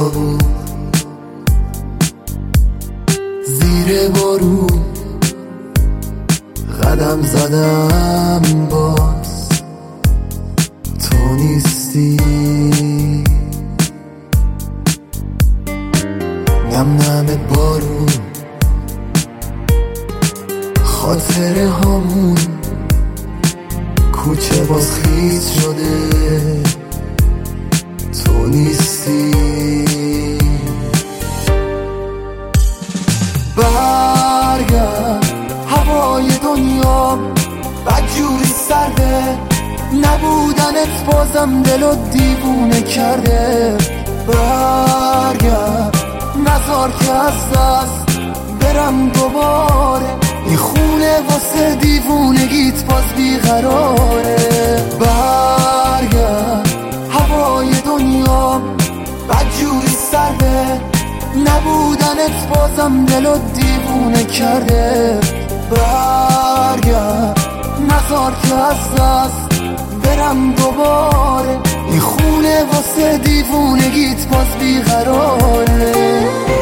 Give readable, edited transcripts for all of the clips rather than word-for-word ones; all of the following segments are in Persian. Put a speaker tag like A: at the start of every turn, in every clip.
A: خیابون زیر بارون قدم زدم، باز تو نیستی. نم نم بارون خاطره هامون، کوچه باز خیس شده تو نیستی. برگرد هوای دنیا بدجوری سرده، نبودنت بازم دلو دیوونه کرده. برگرد نذار که از دست برم دوباره، این خونه واسه دیوونگیت باز بیقراره. برگرد هوای دنیا بدجوری سرده، نبودنت بازم دلو دیوونه کرده. برگرد نذار که از دست برم دوباره، این خونه واسه دیوونگیت باز بیقراره.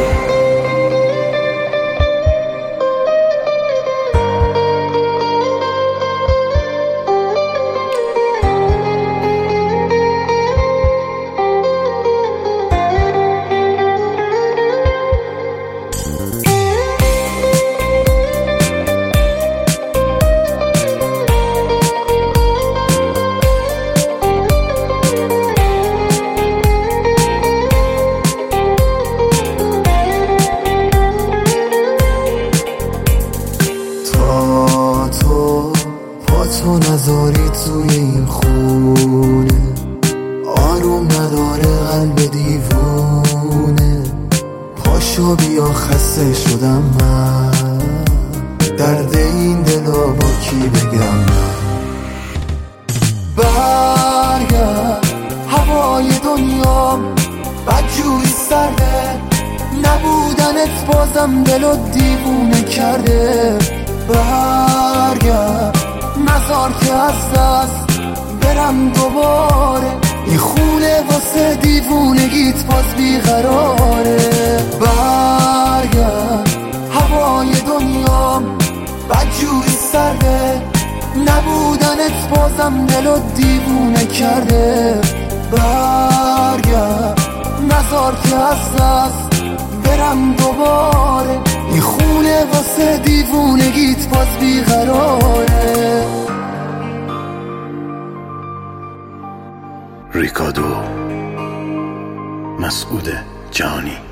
A: تو نذاری توی این خونه، آروم نداره قلب دیوونه. پاشو بیا خسته شدم من، درد این دلا با کی بگم من. برگرد هوای دنیا بدجوری سرده، نبودنت بازم دلو دیوونه کرده. برگرد نذار که از دست برم دوباره، این خونه واسه دیوونگیت باز بیقراره. برگرد هوای دنیا بدجوری سرده، نبودنت بازم دلو دیوونه کرده. برگرد نذار که از دست برم دوباره، این خونه واسه دیوونگیت باز بیقراره.
B: ریکادو مسعود جانی.